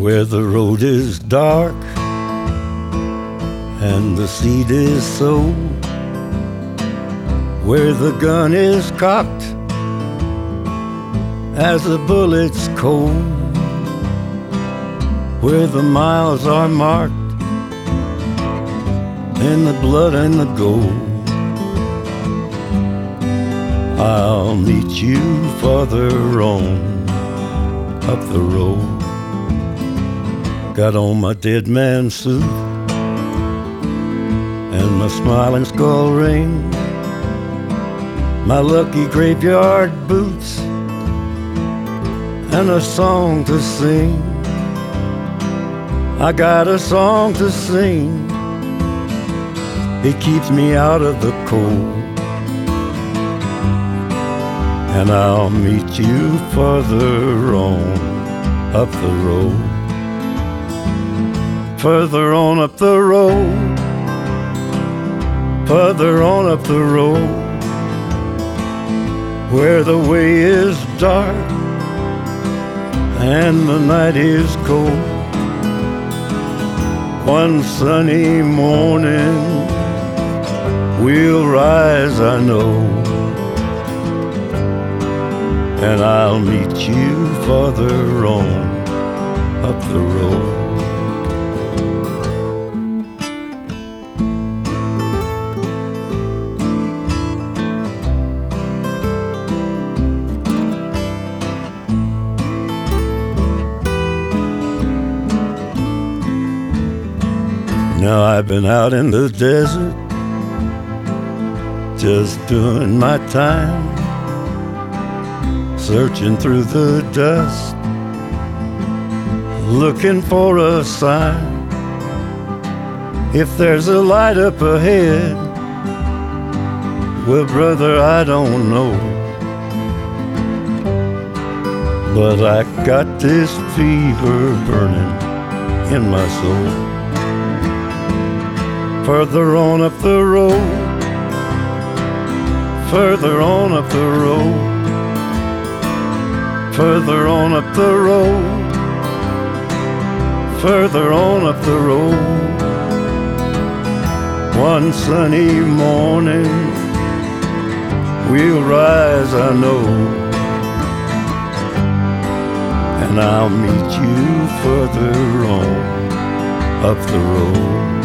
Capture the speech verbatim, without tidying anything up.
where the road is dark and the seed is sown, where the gun is cocked as the bullet's cold, where the miles are marked in the blood and the gold. I'll meet you farther on up the road. Got on my dead man suit and my smiling skull ring, my lucky graveyard boots, and a song to sing. I got a song to sing. It keeps me out of the cold. And I'll meet you farther on up the road. Further on up the road. Further on up the road, where the way is dark and the night is cold. One sunny morning we'll rise, I know, and I'll meet you farther on up the road. Now I've been out in the desert, just doing my time, searching through the dust, looking for a sign. If there's a light up ahead, well, brother, I don't know, but I got this fever burning in my soul. Further on up the road, further on up the road, further on up the road, further on up the road. One sunny morning we'll rise, I know, and I'll meet you further on up the road.